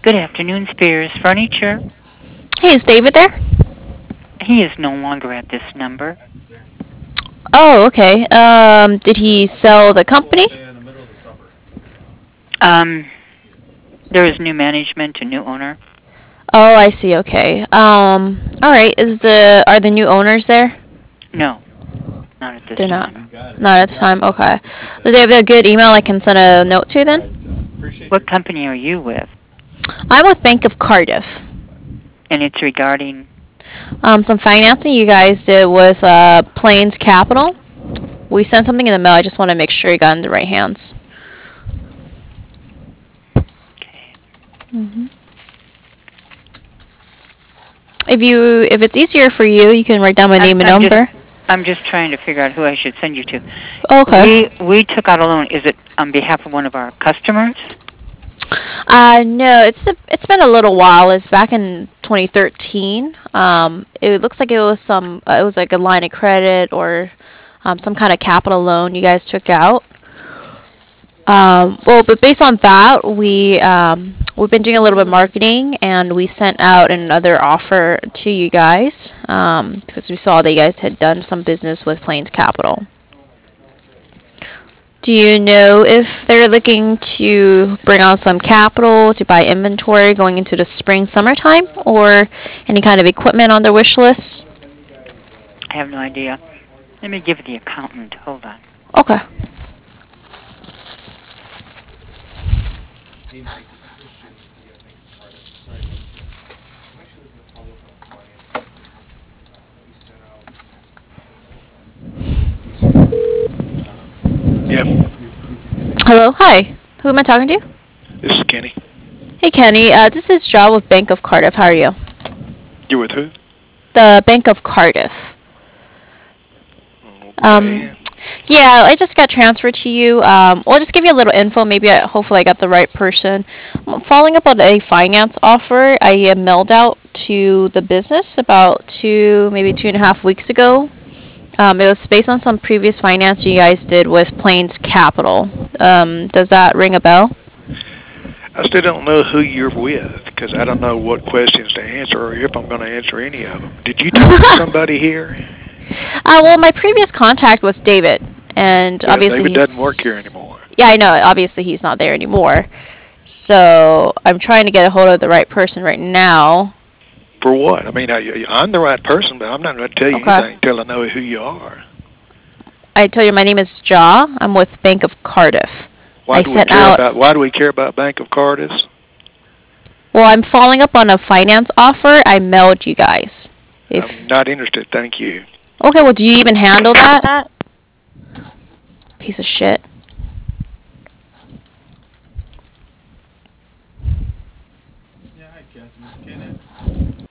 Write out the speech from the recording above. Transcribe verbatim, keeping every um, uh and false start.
Good afternoon, Spears Furniture. Hey, is David there? He is no longer at this number. Oh, okay. Um, did he sell the company? Um, there is new management, a new owner. Oh, I see. Okay. Um, all right. Is the are the new owners there? No, not at this They're not. time. Not at the time. Okay. Do they have a good email I can send a note to then? What company are you with? I'm with Bank of Cardiff. And it's regarding. Um, some financing you guys did with uh, Plains Capital. We sent something in the mail. I just want to make sure you got in the right hands. Okay. hmm If you if it's easier for you, you can write down my I'm, name and I'm just. number. I'm just trying to figure out who I should send you to. Okay. We we took out a loan. Is it on behalf of one of our customers? Uh, no, it's a, it's been a little while. It's back in twenty thirteen. Um, it looks like it was some uh, it was like a line of credit or um, some kind of capital loan you guys took out. Um, well, but based on that, we um, we've been doing a little bit of marketing, and we sent out another offer to you guys um, because we saw that you guys had done some business with Plains Capital. Do you know if they're looking to bring on some capital to buy inventory going into the spring summertime or any kind of equipment on their wish list? I have no idea. Let me give the accountant. Hold on. Okay. Yeah, Hello. Hi. Who am I talking to? this is Kenny. Hey, Kenny. Uh, this is John with Bank of Cardiff. How are you? You with who? The Bank of Cardiff. Um, Okay. yeah, I just got transferred to you. Um, I'll just give you a little info. Maybe I, hopefully I got the right person. I'm following up on a finance offer I uh, mailed out to the business about two, maybe two and a half weeks ago. Um, it was based on some previous finance you guys did with Plains Capital. Um, does that ring a bell? I still don't know who you're with because I don't know what questions to answer or if I'm going to answer any of them. Did you talk to somebody here? Uh, well, my previous contact was David, and Well, obviously David doesn't work here he's anymore. yeah, I know. Obviously, he's not there anymore. So I'm trying to get a hold of the right person right now. For what? I mean, I, I'm the right person, but I'm not going to tell you Okay. anything until I know who you are. I tell you, my name is Ja. I'm with Bank of Cardiff. Why I do we sent care out. about? Why do we care about Bank of Cardiff? Well, I'm following up on a finance offer I mailed you guys. I'm If not interested. Thank you. okay, well, do you even handle that? Piece of shit.